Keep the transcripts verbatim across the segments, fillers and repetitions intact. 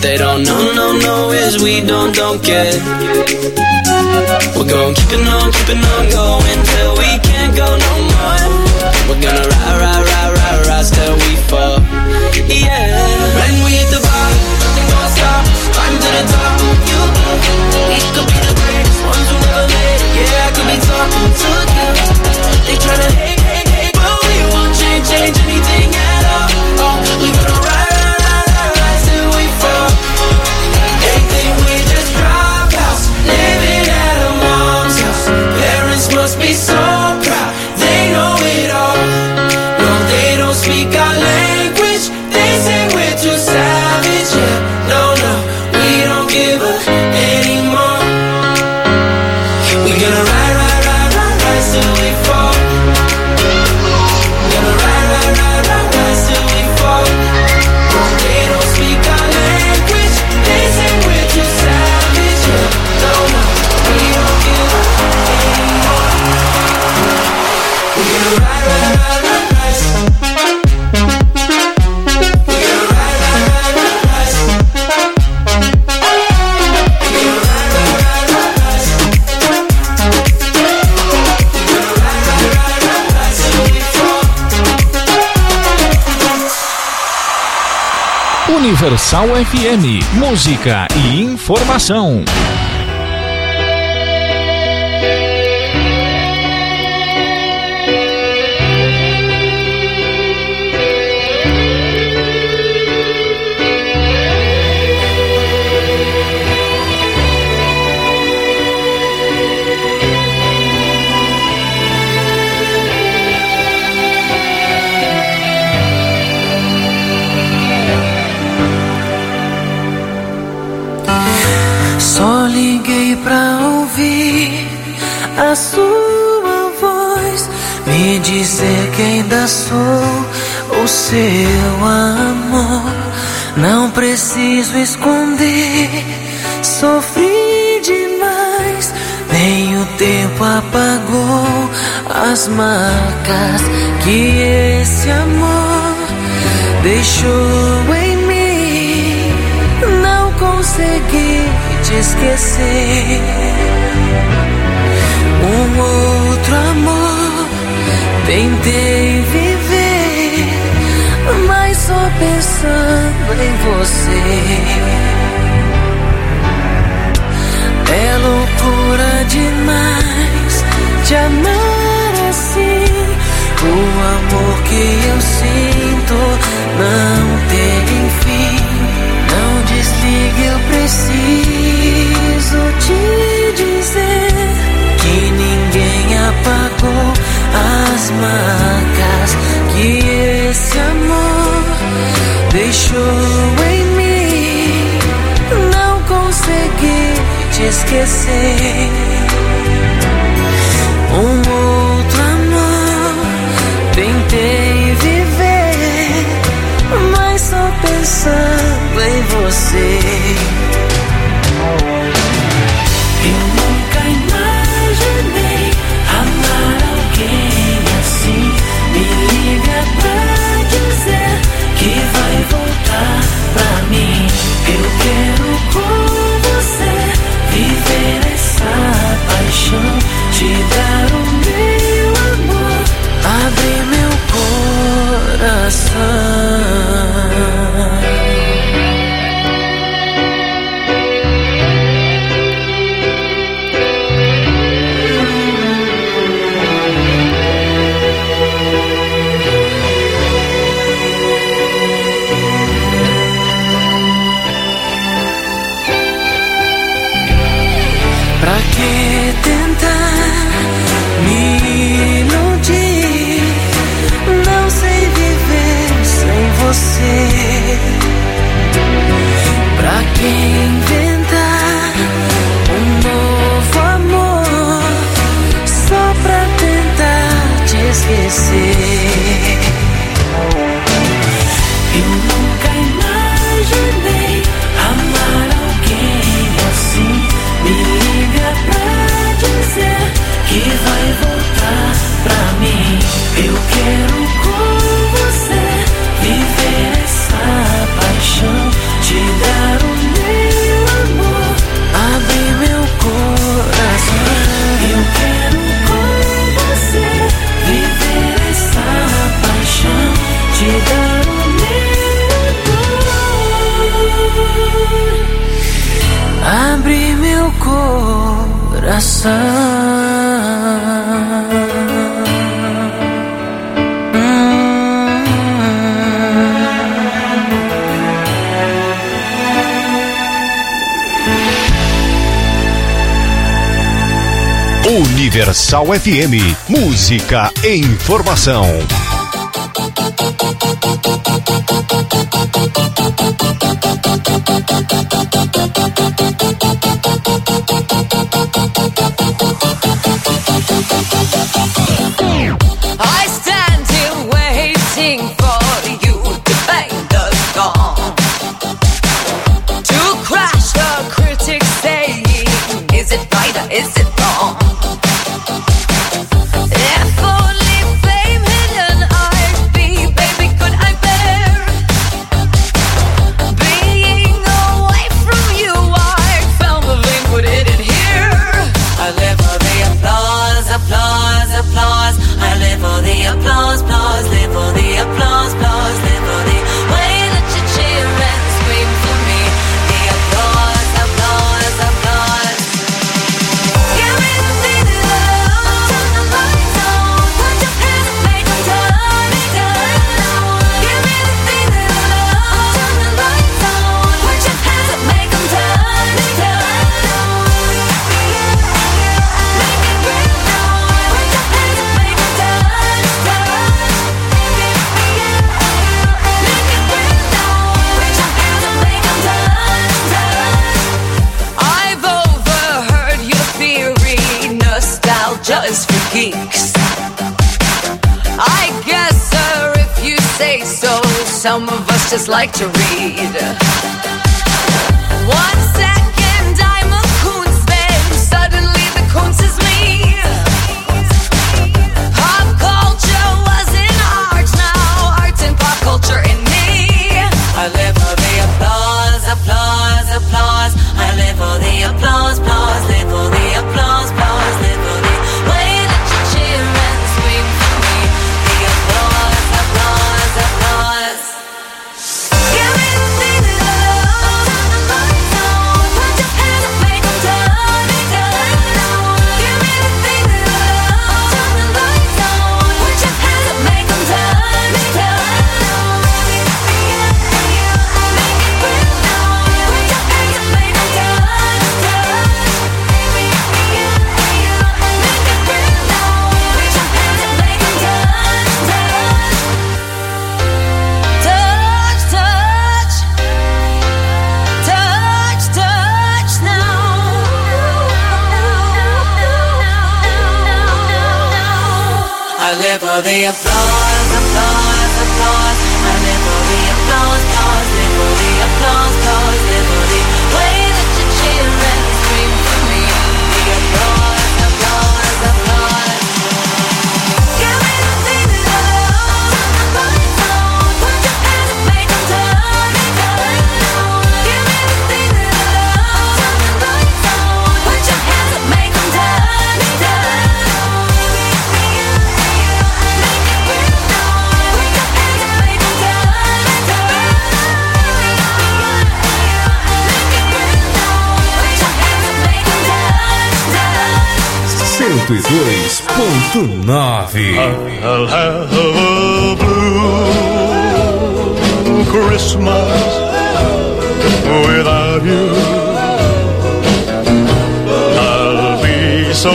they don't know, no, no is we don't, don't care. We're gonna keep it on, keep it on going till we can't go no more. We're gonna ride, ride, ride, ride, rise till we fall. Yeah. When we hit the bar, nothing gonna stop. Climb to the top. You, we could be the greatest ones who never made it. Yeah, I could be talking to you. They tryna hate, hate, hate, but we won't change, change anything at all. Oh, we gonna ride, ride, ride, ride, ride till we fall. They think we just drop house, living at a mom's house. Parents must be so proud, they know it all. No, they don't speak our language. They say we're too savage. Yeah, no, no, we don't give up anymore. We gonna ride, ride, ride, ride, ride till we fall. Gonna ride, ride, ride, ride, ride till we fall. They don't speak our language. They say we're too savage. Yeah, no, no, we don't give up anymore. We gonna ride, ride, ride, ride, ride. We gonna ride, ride, ride, ride, ride. We gonna ride, ride, ride, ride, ride. We gonna ride, ride, ride, ride, ride till we fall. Universal F M, música e informação. Só liguei pra ouvir a sua voz, me dizer que ainda sou o seu amor. Não preciso esconder, sofri demais, nem o tempo apagou as marcas que esse amor deixou em mim. Não consegui te esquecer. Um outro amor tentei viver, mas só pensando em você. É loucura demais te amar assim. O amor que eu sinto não tem fim. Não desligue, eu preciso te dizer que ninguém apagou as marcas que esse amor deixou em mim. Não consegui te esquecer. Um outro amor tentei viver, mas só pensando em você. Eu nunca imaginei amar alguém assim. Me liga pra dizer que vai voltar pra mim. Eu quero com você viver essa my sun. Universal F M, música e informação. I stand here waiting for you to paint the song, to crash the critics saying, is it right or is it wrong? If only flame hidden I'd be, baby, could I bear being away from you? I found the flame, put it in here. I live for the applause, applause, applause. I live for the applause, applause, live for the applause, applause, live for the way that you cheer and scream for me. The applause, applause, applause. Give me the feeling, turn the lights on, put your hands up, make them turn it down. Give me the feeling, turn the lights on, put your hands up, make them turn it down. Make it real now, put your hands up, make them turn it down. Make it real now, put your hands up, make them turn it down. I've overheard your theory, nostalgia is for geeks. I guess, sir, if you say so, some of us just like to read. One second I'm a Kunz fan, suddenly the Kunz is me. Pop culture was in art, now art's in pop culture in me. I live for the applause, applause, applause. I live for the applause, applause, live for the applause, applause, live for the way that you cheer and scream for me. The applause, applause, applause. Give me the feeling, turn the lights on, put your hands up, make them turn it down. Give me the feeling, turn the lights on, put your hands up, make them turn it down. Make it real now, put your hands up, make them turn it down. Make it real now, put your hands up, make them turn it down. Touch, touch, touch, touch now. I live for the applause, applause, applause. I live for the applause, applause, live for the applause, applause, live for the way that you cheer and scream for me. The applause, applause, applause. Give me the feeling, turn the lights on, put your hands up, make them turn it down. Give me the feeling, turn the lights on, put your hands up, make them turn it down. Make it real now, put your hands up, make them turn it down. Make it real now, put your hands up, make them turn it down. cento e dois ponto nove. I'll have a blue Christmas without you. I'll be so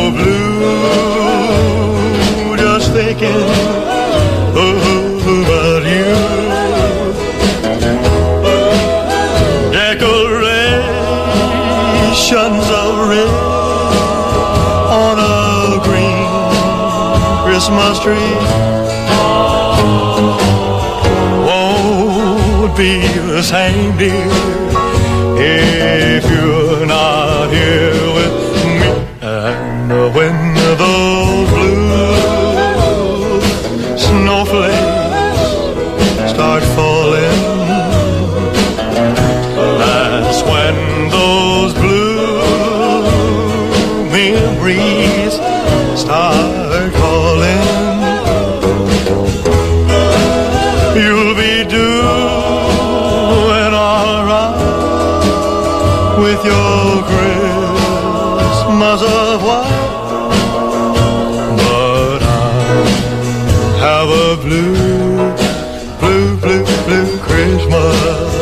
blue just thinking about you. Decorations of red on a green Christmas tree won't be the same, dear, if you're not here with me. And when those blue snowflakes start falling, that's when those blue memories start calling. You'll be doing all right was a white, but I have a blue, blue, blue, blue Christmas.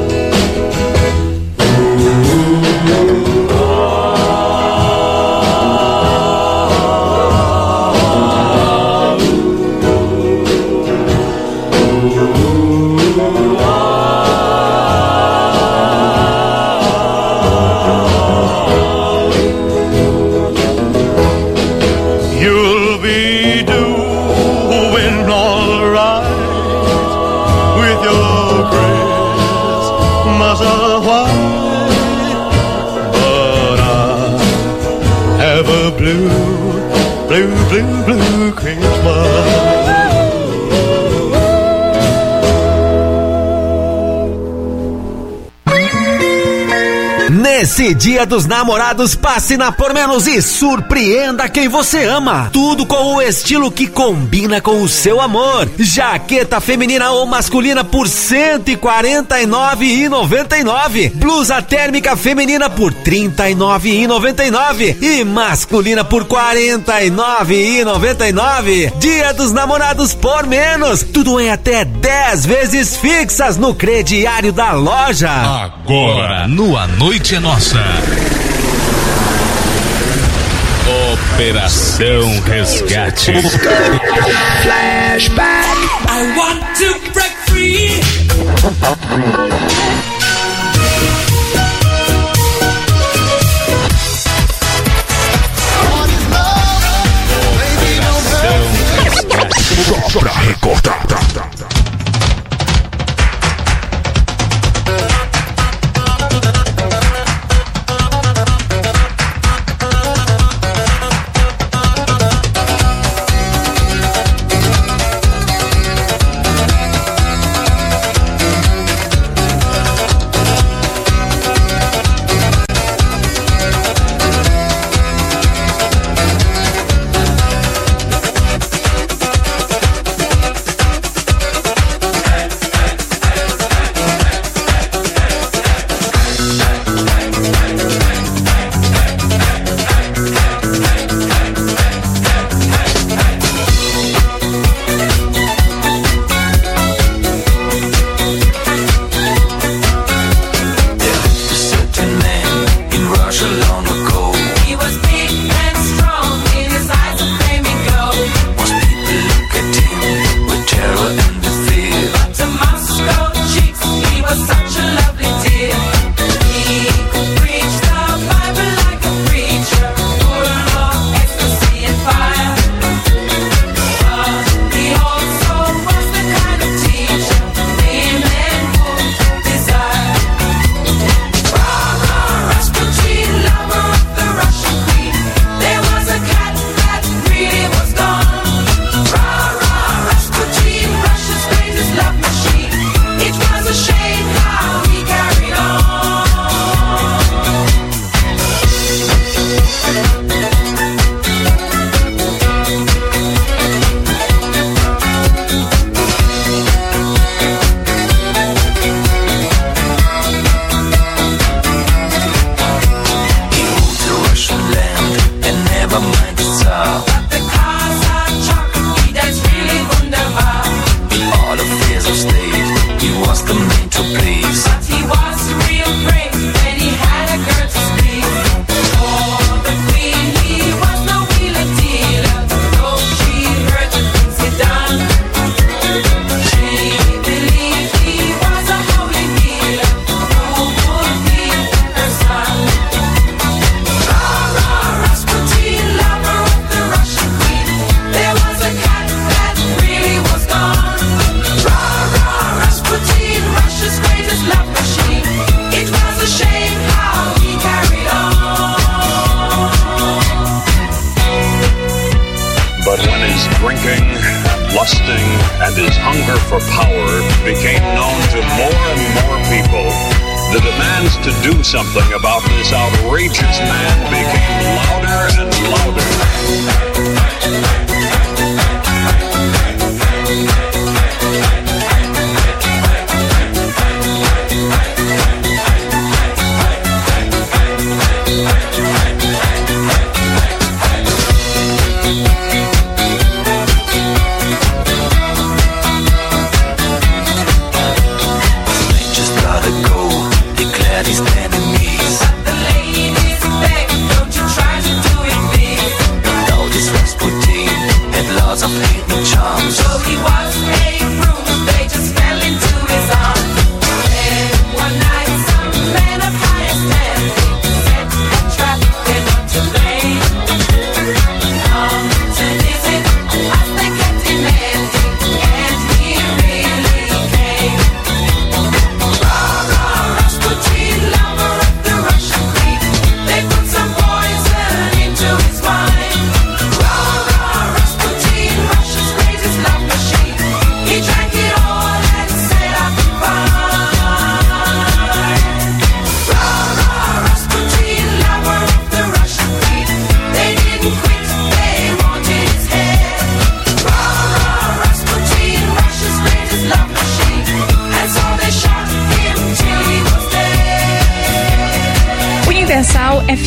Blue, blue, blue, blue Christmas. Nesse Dia dos Namorados, passe na Por Menos e surpreenda quem você ama. Tudo com o estilo que combina com o seu amor. Jaqueta feminina ou masculina por cento e quarenta e nove reais e noventa e nove centavos. Blusa térmica feminina por trinta e nove reais e noventa e nove centavos. E masculina por quarenta e nove reais e noventa e nove centavos. Dia dos Namorados Por Menos. Tudo em até dez vezes fixas no crediário da loja. Agora, no A Noite é Nossa. Operação Resgate. Flashback. I want to break free. Operação Resgate. Pra recordar. and his hunger for power became known to more and more people, the demands to do something about this outrageous man became louder and louder.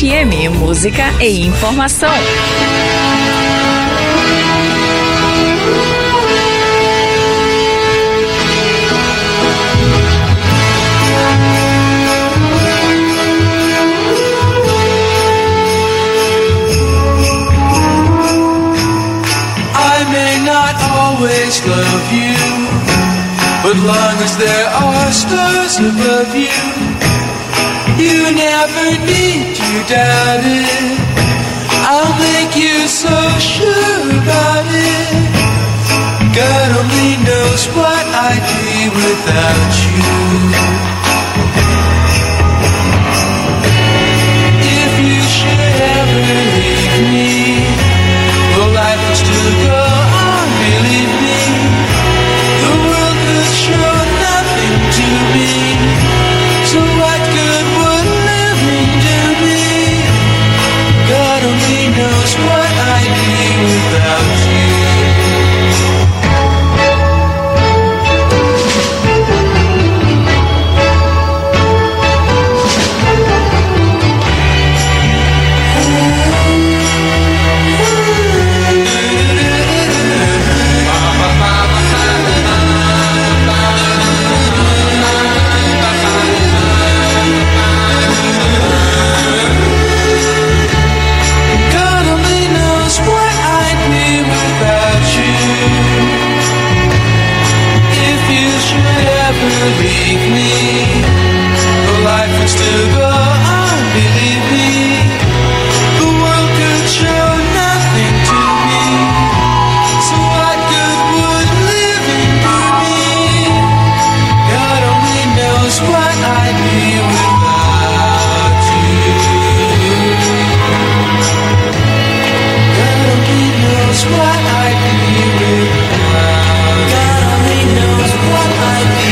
F M, música e informação. I may not always love you, but long as there are stars above you, you never need to doubt it. I'll make you so sure about it. God only knows what I'd be without you. If you should ever leave me, well, life would still go on, believe me. The world could show nothing to me. So what good would living do me? God only knows what I'd be without you. Leave me, the life would still go on, believe me. The world could show nothing to me. So what good would living do me? God only knows what I'd be without you. God only knows what I'd be without. God only knows what I'd be.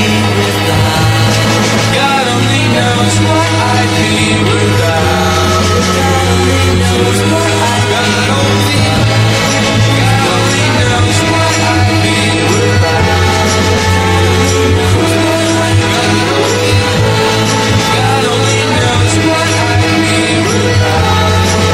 God only knows what I'd be without. God only knows what I'd be without. God only knows what I'd be without. God only knows what I'd be without.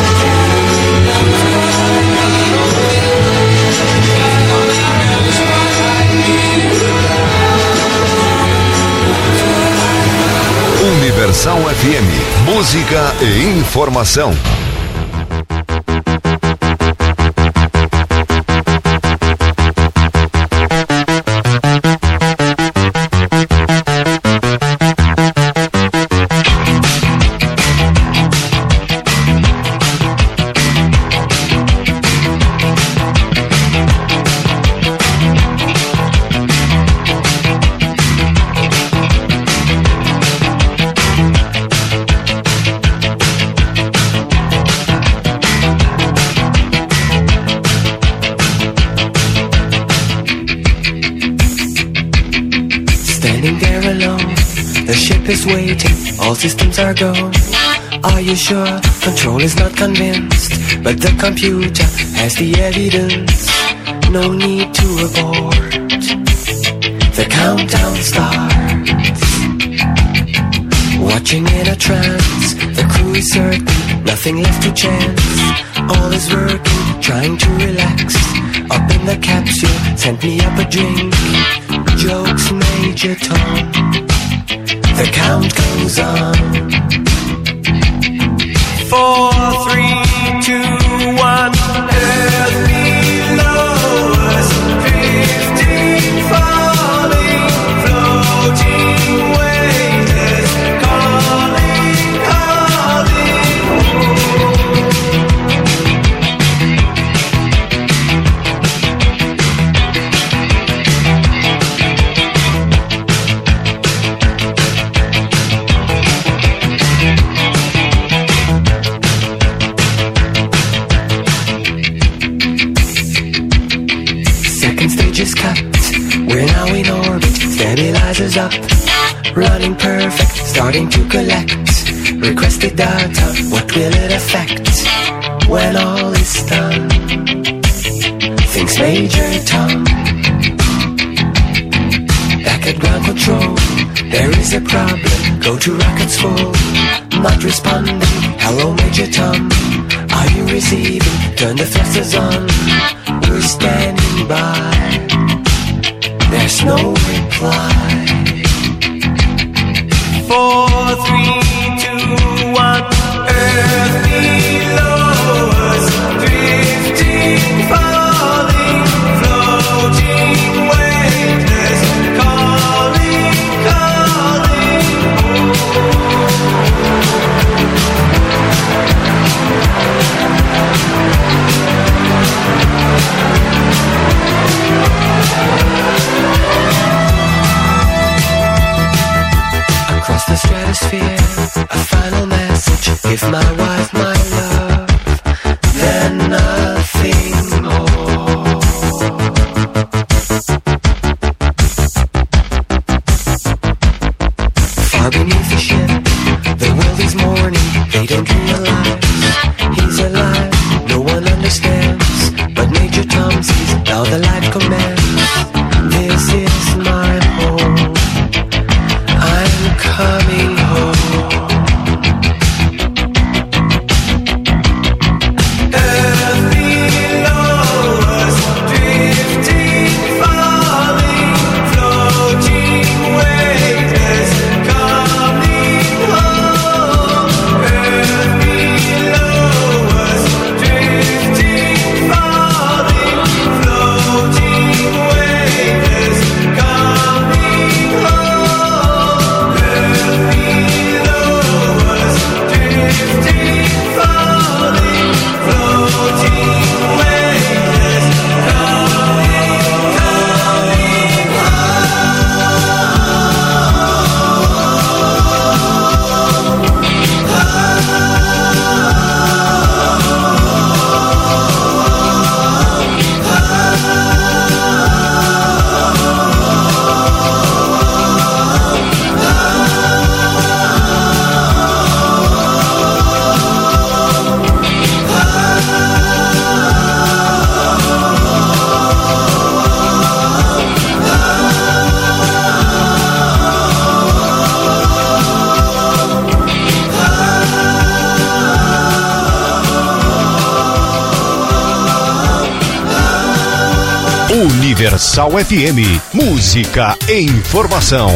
Universal F M, música e informação. Is waiting, all systems are go. Are you sure? Control is not convinced, but the computer has the evidence. No need to abort. The countdown starts. Watching in a trance, the crew is certain, nothing left to chance. All is working, trying to relax. Up in the capsule, sent me up a drink. Jokes, Major Tom. The count goes on. Four, three, two, one. Earth below us, drifting, falling, floating, weightless, calling, calling. Stabilizers up, running perfect, starting to collect requested data. What will it affect when all is done? Thinks Major Tom. Back at ground control. There is a problem, go to rockets full. Not responding, hello Major Tom. Are you receiving? Turn the thrusters on. We're standing by. There's no reply. Four, three, two, one. Earth below us, drifting, falling, floating, weightless, calling, calling. Across the stratosphere, a final message. Give my wife my love, then nothing more. Far beneath the ship, the world is mourning. They don't realize he's alive. No one understands, but Major Tom sees now the life commands. This is my home. I'm coming home. Earth below us, drifting, falling, floating, weightless, coming home. Earth below us, drifting, falling, floating, weightless, coming home. Earth below us, drifting, falling, floating, weightless, Universal F M, música e informação.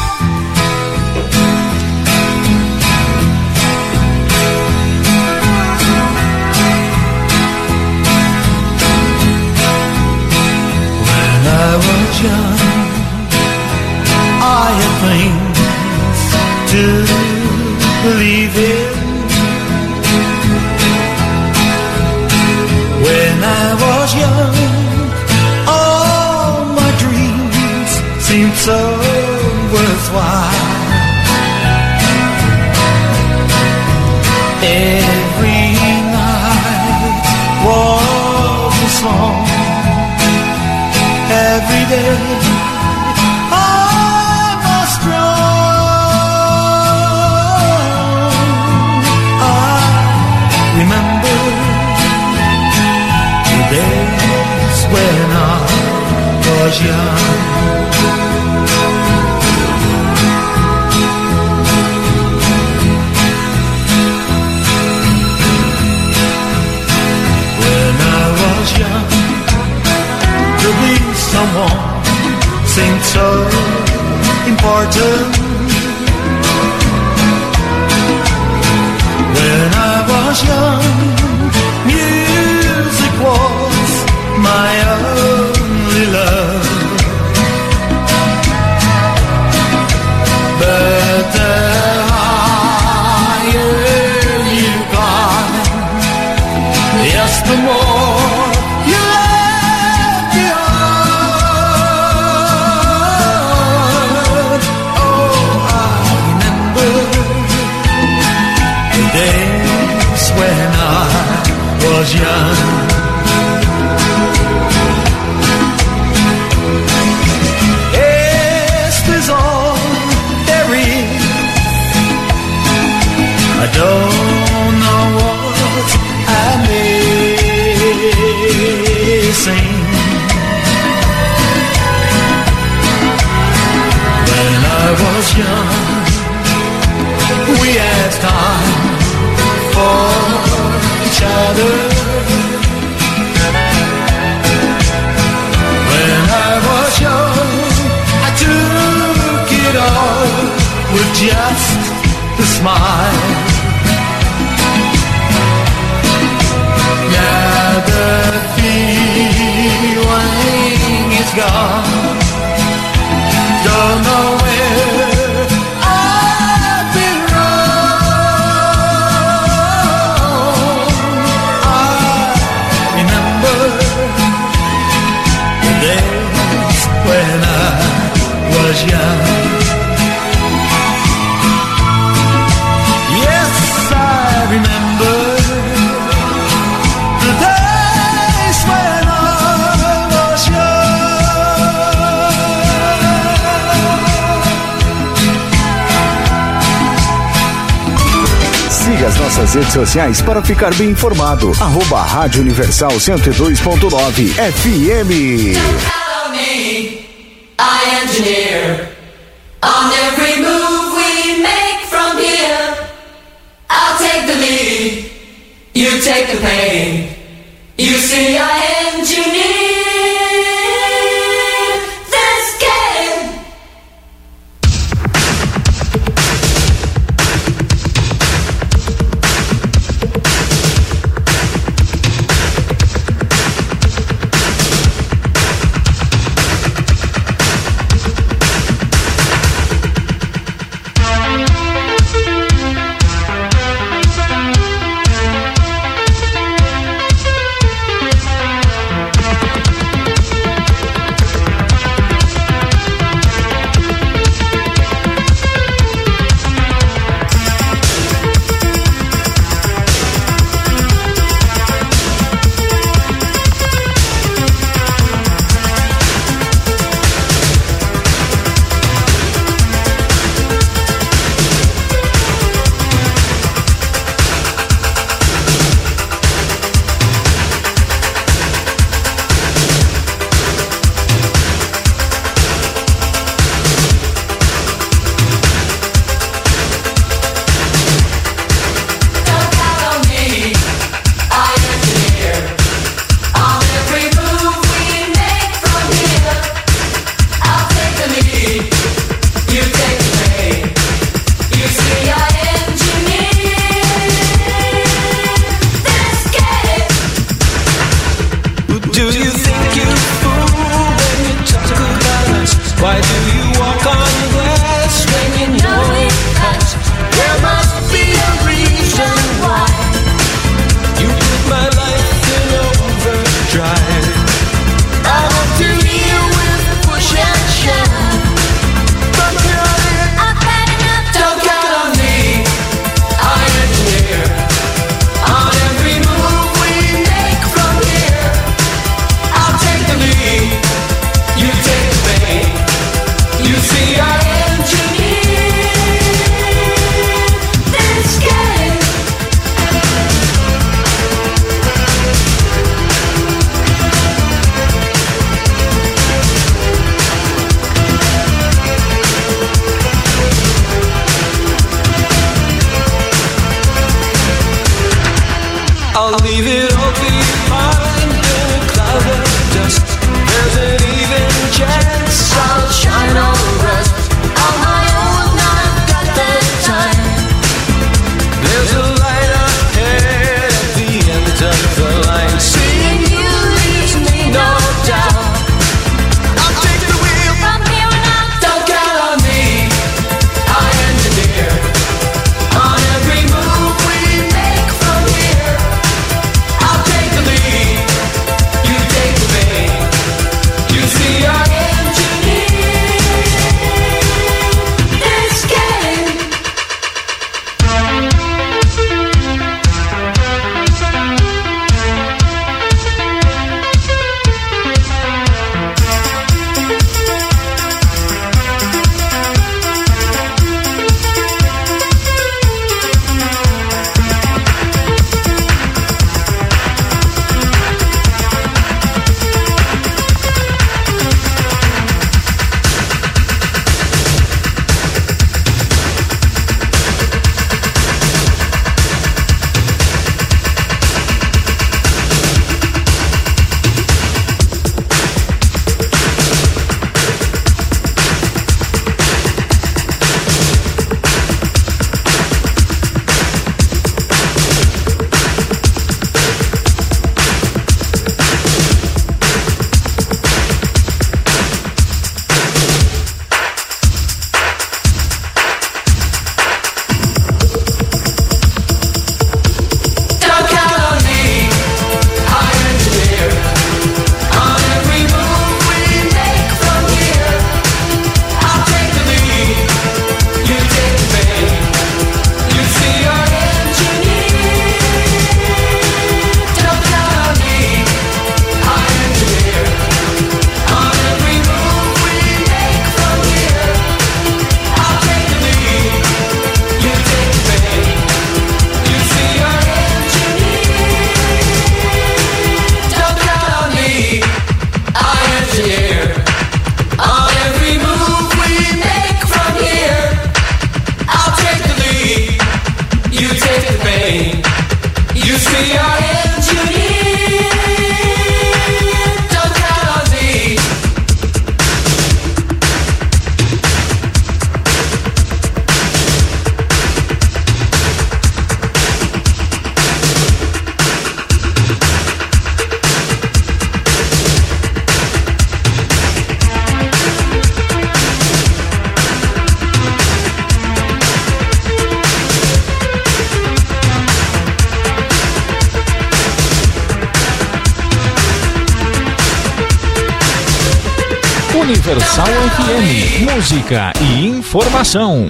When I was young, I had things to believe in. When I was young, all my dreams seemed so worthwhile. Every night was a song. Every day I was strong. I remember the days when I was young. When I was young, to be someone seemed so important. When I was young, music was my only love. But the higher you got, yes, the more you left behind. Oh, I remember the days when I was young. Este is all there is. I don't know what I'm missing. was young. Yes, I remember the days when I was young. Siga as nossas redes sociais para ficar bem informado. Arroba Rádio Universal cento e dois ponto nove F M. I engineer on every move we make from here. I'll take the lead, you take the pain. You see, I engineer this game. Universal F M, música e informação.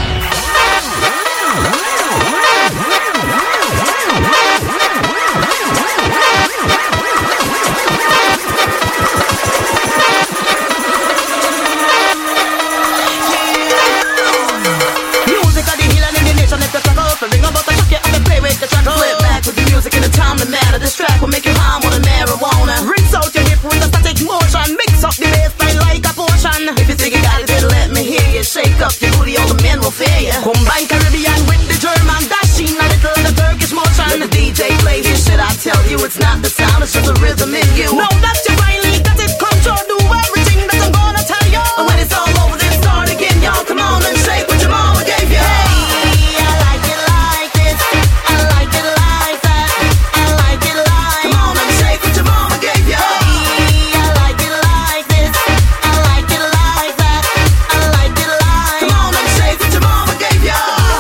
This track will make you high on the marijuana. Rinse out your hip with a static motion. Mix up the bass line like a potion. If you think you got it, then let me hear you. Shake up your booty, all the men will fear you. Combine Caribbean with the German, dashing a little the Turkish motion. Let the D J play his shit, I tell you, it's not the sound, it's just the rhythm in you. Now that you finally got it, control, do everything that I'm gonna tell you. And when it's all over, then start again, y'all. Come on and shake what your mama gave you. Hey, I like it like this. I like it like that. I like it like. Come on and shake what your mama gave you. Hey, I like it like this. I like it like that. I like it like. Come on and shake what your mama gave you.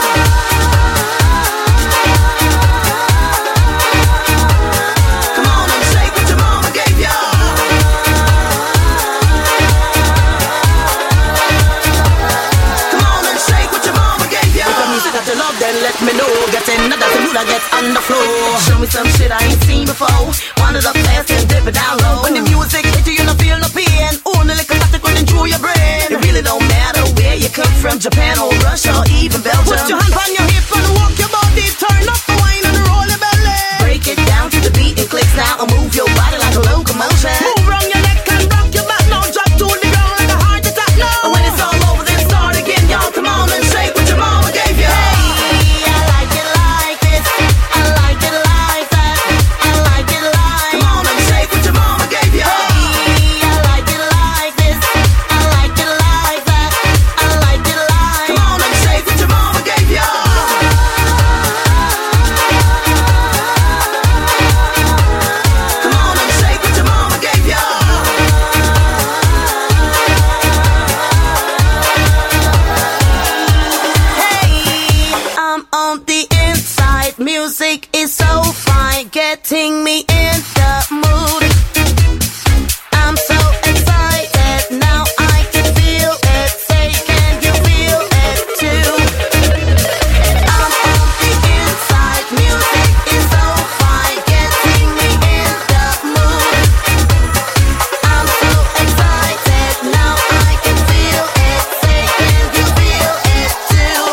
Come on and shake what your mama gave you. Come on and shake what your mama gave you. If the music that you love, then let me know. Get in the dance, mood I get on the floor. Show me some shit I ain't seen before. Wind it up fast and dip it down low. When the music hits you, you don't feel no pain. Only like a static running through your brain. It really don't matter where you come from, Japan or Russia or even Belgium. Put your hand on your hip and walk your body. Turn up the wine and roll your belly. Break it down to the beat and clicks now and move your body like a locomotion. Move round your neck and rock your back now. Drop to the ground like a heart attack now. And when it's all over, then start again, y'all. Come on and shake what your mama gave you. Hey, I like it like this. I like it like that. I like it like. Come on and shake what your mama gave you. Hey, I like it like this. I like it like that. I like it like. Come on and shake what your mama gave you. Come on and shake what your mama gave you. Hey, I'm on the inside. Music is so fine, getting me in the mood. I'm so excited now, I can feel it. Say, can you feel it too? I'm on the inside. Music is so fine, getting me in the mood. I'm so excited now, I can feel it. Say, can you feel it too?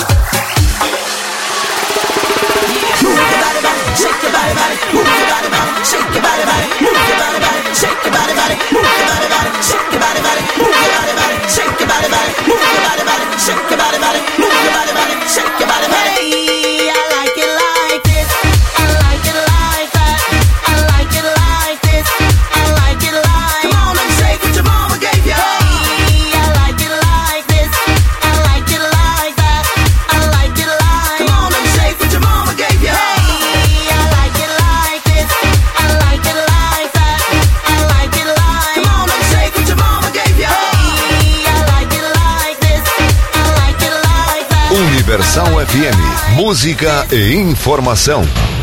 Move your body, body, shake your body, body. Move your body, body, shake your body, body. Move your body, body, shake your body, body. Move your body, body, shake your body, body. Move your body, body, shake your body, body. Move your body, body, shake your body, body. Move your body, body, shake your body, body. Hey, I like it like this. I like it like that. I like it like this. I like it like. Come on and shake what your mama gave you. Hey, I like it like this. I like it like that. I like it like. Come on and shake what your mama gave you. Hey, I like it like this. I like it like that. I like it like. Come on and shake what your mama gave you. Hey, I like it like this. I like it like that. Universal F M, música e informação.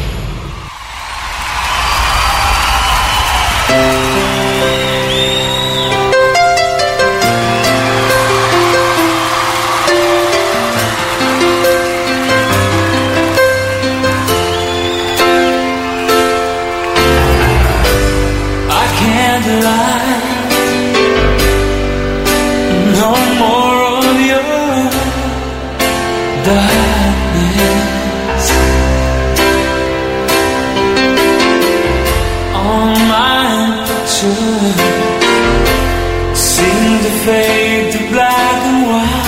I can't lie. No more of your darkness. All my pictures seem to fade to black and white.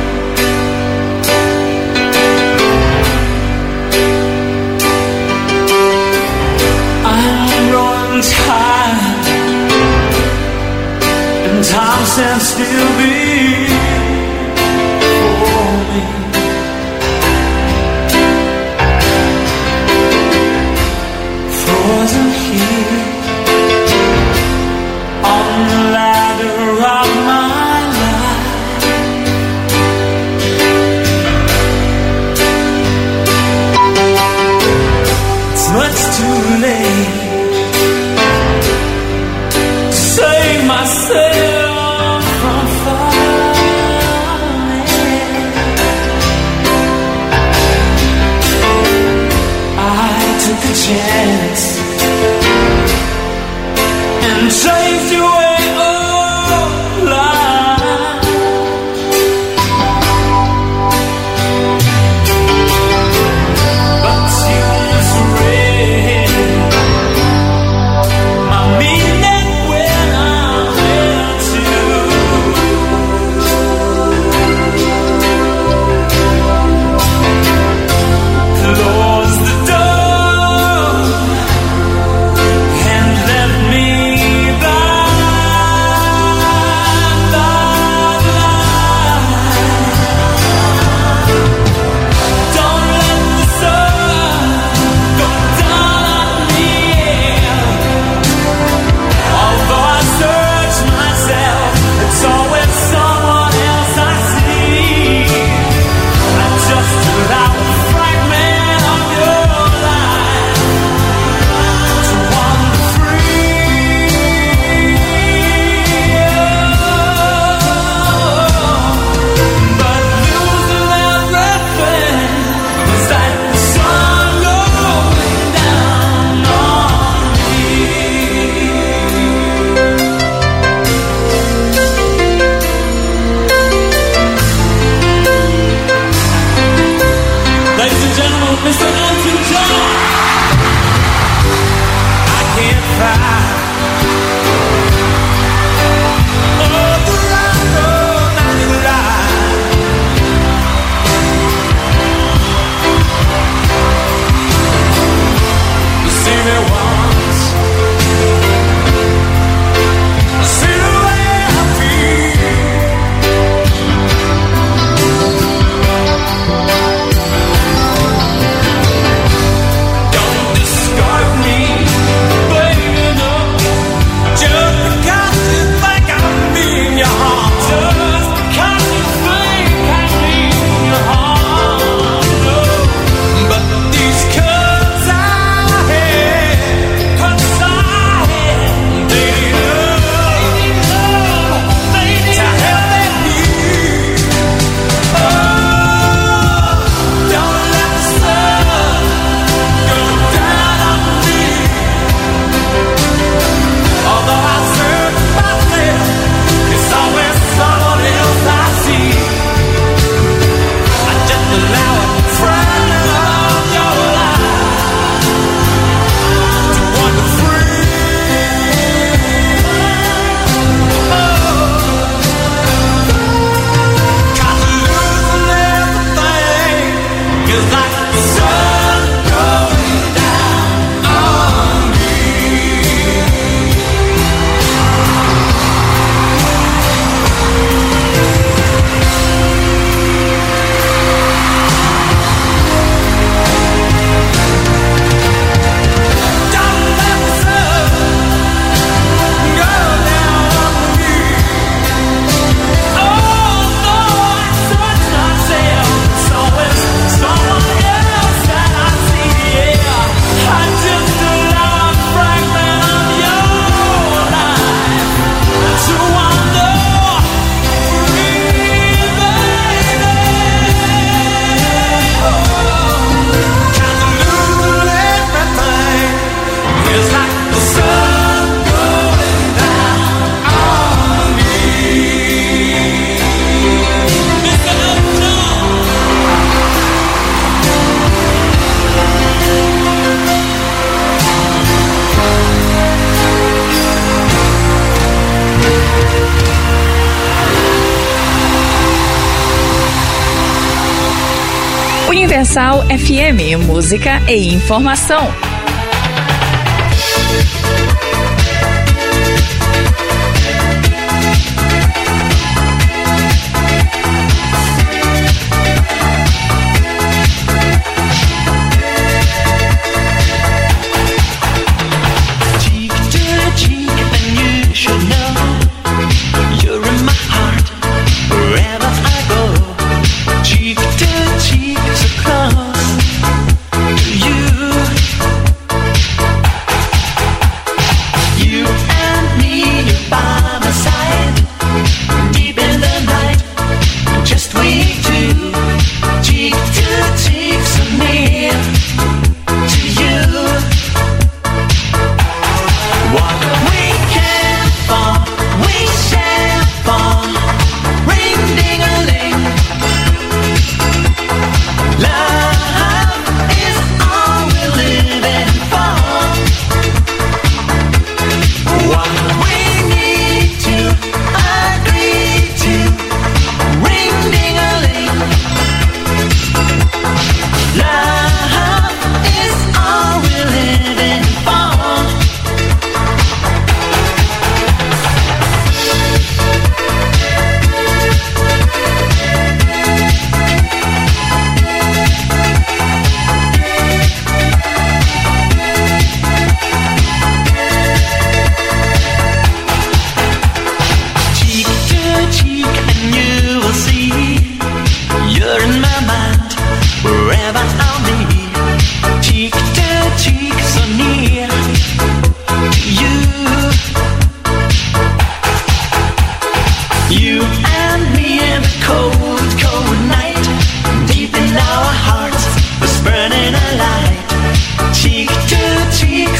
I'm growing tired, and time stands still before me. Frozen here on the ladder of my life. It's much too late to save myself. chance and chased you away all life. But you misread my meaning when I met you. Close the door and let me blind, blind, blind. Don't let the sun go down on me. Although I search myself, it's always someone else I see. I just allow a fragment of your life to wander free. But losing everything is like the sun going down on me. Ladies and gentlemen, Mister Elton John. I can't find all the right romantic line. You see me once, I see the way I feel. Don't discard me, baby, no. Just because you think I mean you harm. Just because you think I mean you harm. No. But these cuts I had, cuts I had, they need love, they need to help me heal. Oh, don't let the sun go down on me. Although I search myself, it's always someone else I see. I just allow a fragment of your life to wander free. Oh, 'cause losing everything is like the sun going down on me. Don't let the sun go down on me. Although I search myself, it's always someone else that I see. Yeah, I just allow a fragment of your life to wander free, baby. Oh, 'cause losing everything is like the sun going down on me. Mister Elton John. Universal F M, música e informação. Cheek to cheek, and you should know you're in my heart wherever I go. Cheek to cheek, so close to you.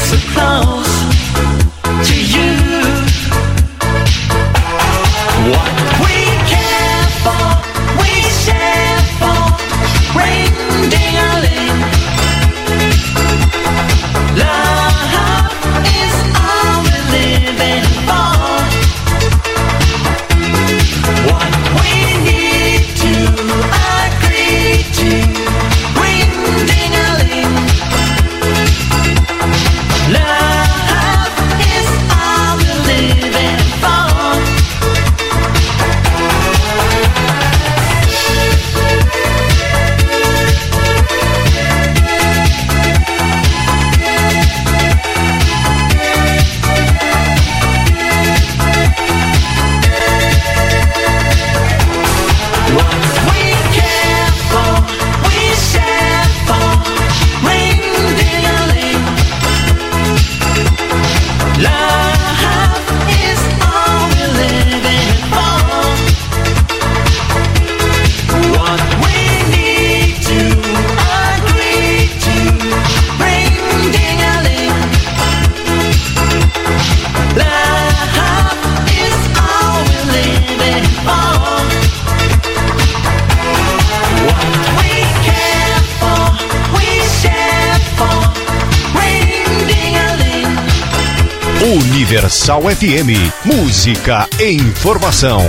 so close to you. What we care for, we share for. Ring ding a ling. Love is all we're living for. What we need to agree to. Ring ding a ling. Love is all we're living for. Universal F M, música e informação.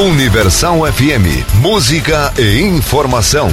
Universal F M, música e informação.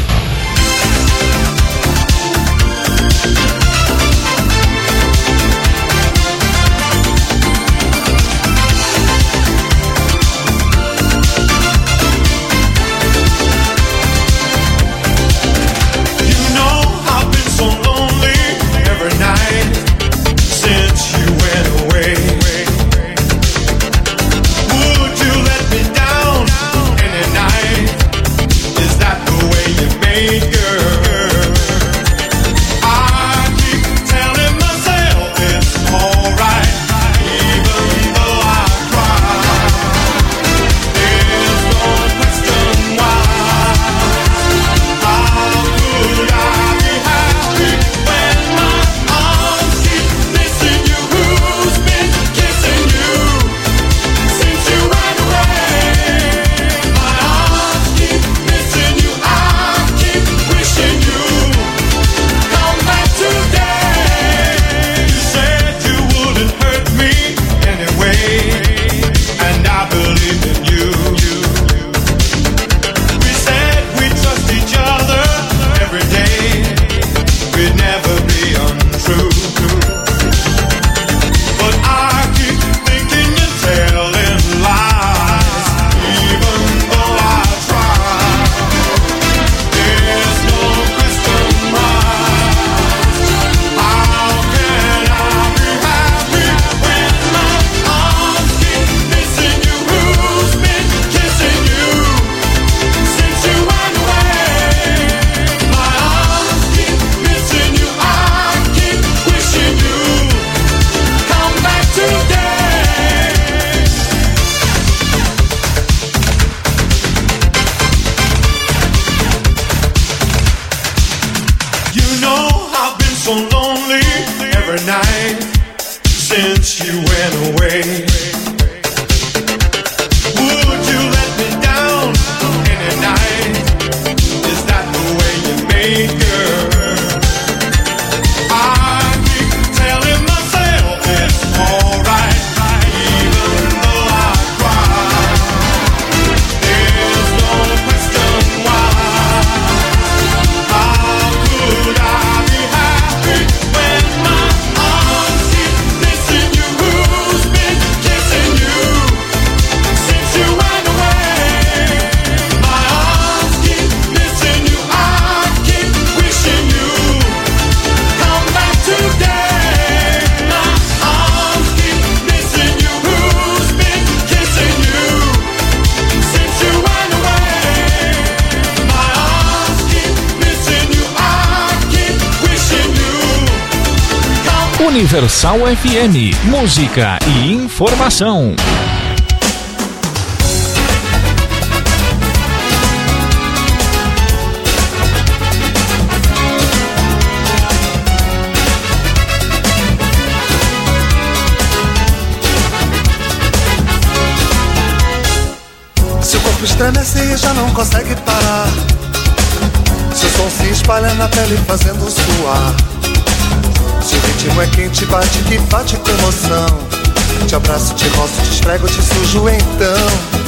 Universal F M, música e informação. Seu corpo estremece e já não consegue parar. Seu som se espalha na pele fazendo suar. Seu ritmo é quente, bate que bate com emoção. Te abraço, te roço, te esfrego, te sujo então.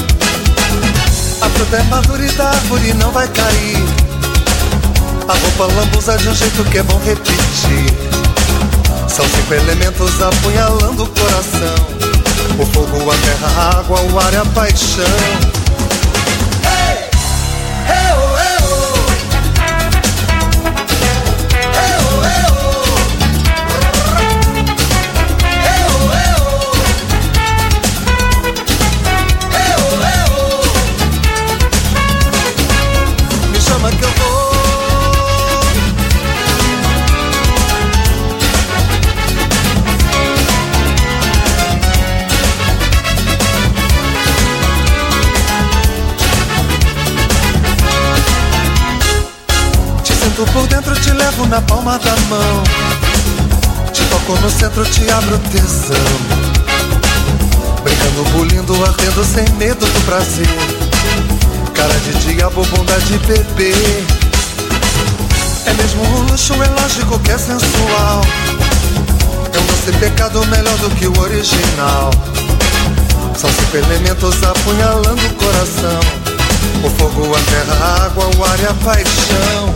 A fruta é madura e da árvore não vai cair. A roupa lambuza de um jeito que é bom repetir. São cinco elementos apunhalando o coração: o fogo, a terra, a água, o ar e a paixão. Por dentro te levo na palma da mão. Te toco no centro, te abro tesão. Brincando, bulindo, ardendo sem medo do prazer. Cara de diabo, bunda de bebê. É mesmo um luxo, é lógico que é sensual. É um doce pecado melhor do que o original. São cinco elementos apunhalando o coração: o fogo, a terra, a água, o ar e a paixão.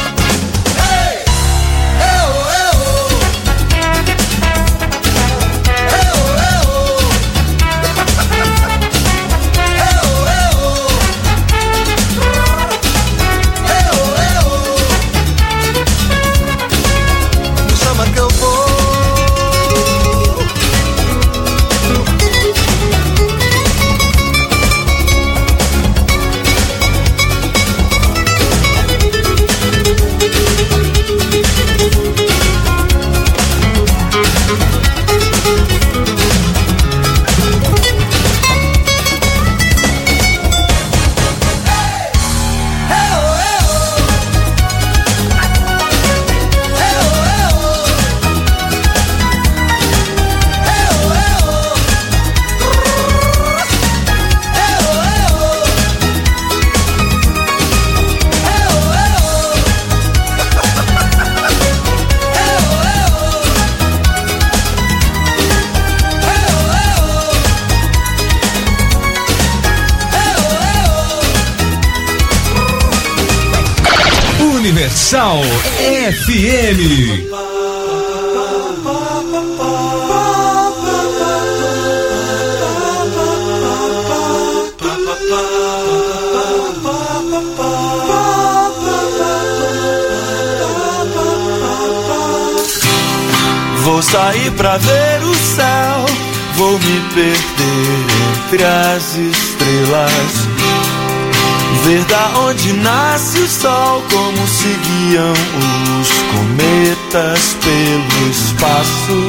Universal F M. Vou sair pra ver o céu, vou me perder entre as estrelas, ver da onde nasce o sol, como se guiam os cometas pelo espaço.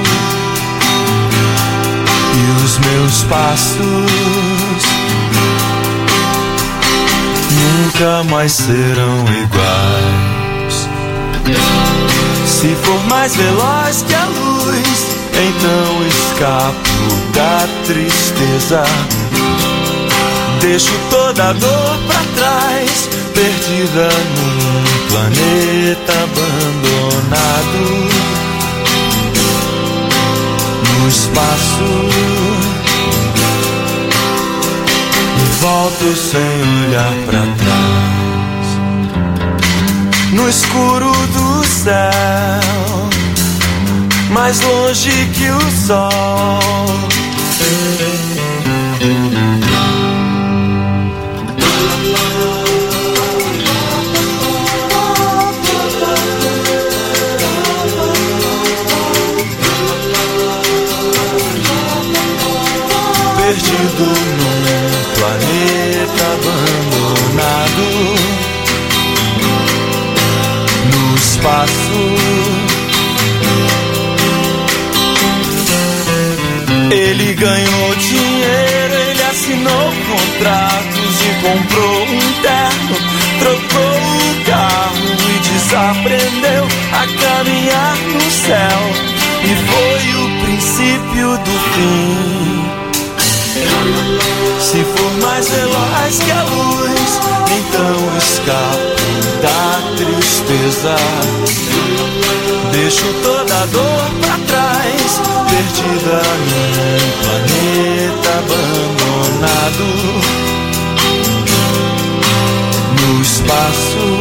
E os meus passos nunca mais serão iguais. Se for mais veloz que a luz, então escapo da tristeza. Deixo toda a dor pra trás, perdida num planeta abandonado, no espaço, e volto sem olhar pra trás. No escuro do céu, mais longe que o sol, perdido num planeta abandonado, no espaço. Ele ganhou dinheiro, ele assinou contratos e comprou um terno, trocou o carro e desaprendeu a caminhar no céu. E foi o princípio do fim. Se for mais veloz que a luz, então escapo da tristeza. Deixo toda a dor pra trás, perdida num planeta abandonado, no espaço.